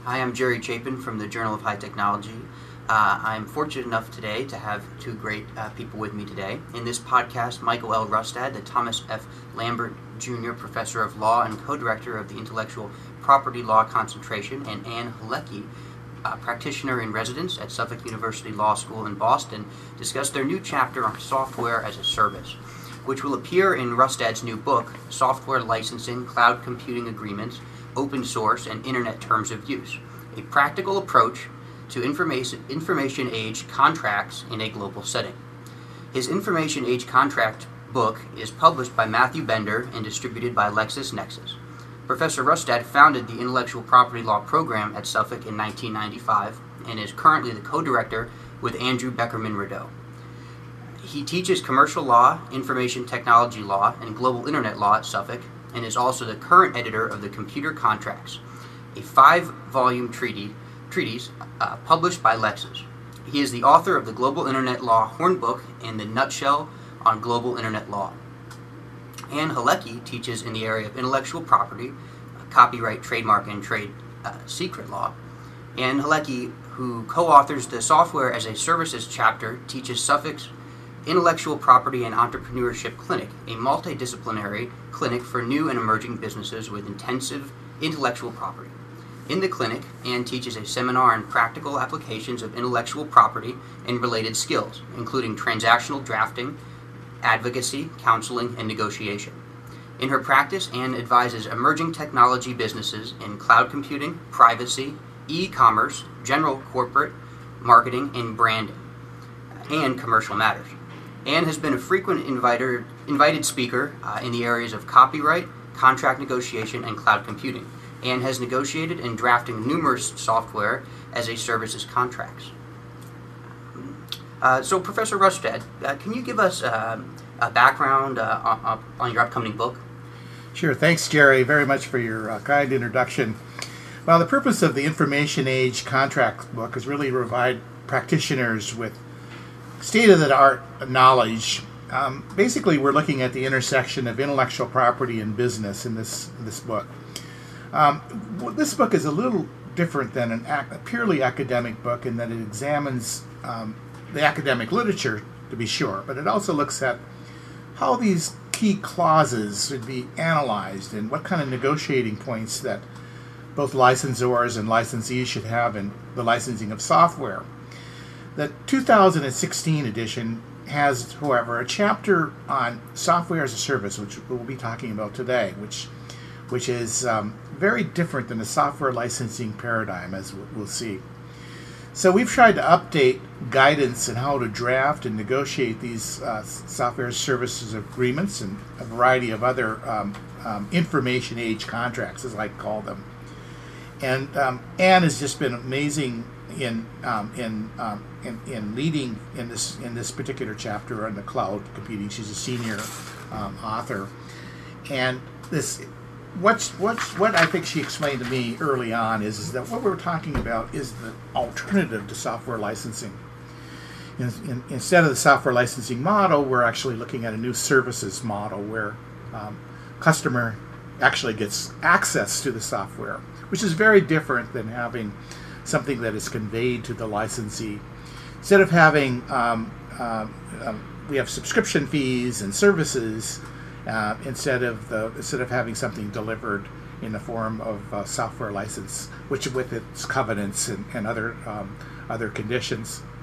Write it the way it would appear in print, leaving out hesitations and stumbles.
Hi, I'm Jerry Chapin from the Journal of High Technology. I'm fortunate enough today to have two great people with me today. In this podcast, Michael L. Rustad, the Thomas F. Lambert Jr. Professor of Law and co-director of the Intellectual Property Law Concentration, and Ann Halecki, practitioner in residence at Suffolk University Law School in Boston, discuss their new chapter on software as a service, which will appear in Rustad's new book, Software Licensing, Cloud Computing Agreements, Open Source, and Internet Terms of Use, a practical approach to information age contracts in a global setting. His Information Age Contract book is published by Matthew Bender and distributed by LexisNexis. Professor Rustad founded the Intellectual Property Law program at Suffolk in 1995 and is currently the co-director with Andrew Beckerman-Rideau. He teaches commercial law, information technology law, and global internet law at Suffolk, and is also the current editor of the Computer Contracts, a 5-volume treatise published by Lexis. He is the author of the Global Internet Law Hornbook and the Nutshell on Global Internet Law. Ann Halecki teaches in the area of intellectual property, copyright, trademark, and trade secret law. Ann Halecki, who co-authors the Software as a Services chapter, teaches Suffolk's Intellectual Property and Entrepreneurship Clinic, a multidisciplinary clinic for new and emerging businesses with intensive intellectual property. In the clinic, Ann teaches a seminar on practical applications of intellectual property and related skills, including transactional drafting, advocacy, counseling, and negotiation. In her practice, Ann advises emerging technology businesses in cloud computing, privacy, e-commerce, general corporate marketing, and branding, and commercial matters. Ann has been a frequent invited speaker in the areas of copyright, contract negotiation, and cloud computing. Ann has negotiated and drafted numerous software as a services contracts. So, Professor Rustad, can you give us a background on your upcoming book? Sure. Thanks, Jerry, very much for your kind introduction. Well, the purpose of the Information Age Contract book is really to provide practitioners with state-of-the-art knowledge. Basically, we're looking at the intersection of intellectual property and business in this book. This book is a little different than a purely academic book in that it examines the academic literature, to be sure, but it also looks at how these key clauses should be analyzed and what kind of negotiating points that both licensors and licensees should have in the licensing of software. The 2016 edition has, however, a chapter on software as a service, which we'll be talking about today, which is very different than the software licensing paradigm, as we'll see. So we've tried to update guidance on how to draft and negotiate these software services agreements and a variety of other information age contracts, as I call them. And Ann has just been amazing in leading in this particular chapter on the cloud computing. She's a senior author, and what I think she explained to me early on is that what we're talking about is the alternative to software licensing. Instead of the software licensing model, we're actually looking at a new services model where customer actually gets access to the software, which is very different than having something that is conveyed to the licensee. Instead of having, we have subscription fees and services instead of having something delivered in the form of software license, which with its covenants and other conditions.